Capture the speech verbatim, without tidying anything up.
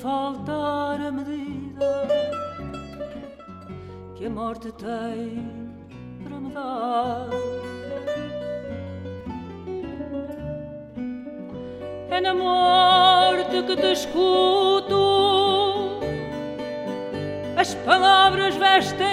faltar a medida que a morte tem para me dar. É na morte que te escuto, as palavras vestem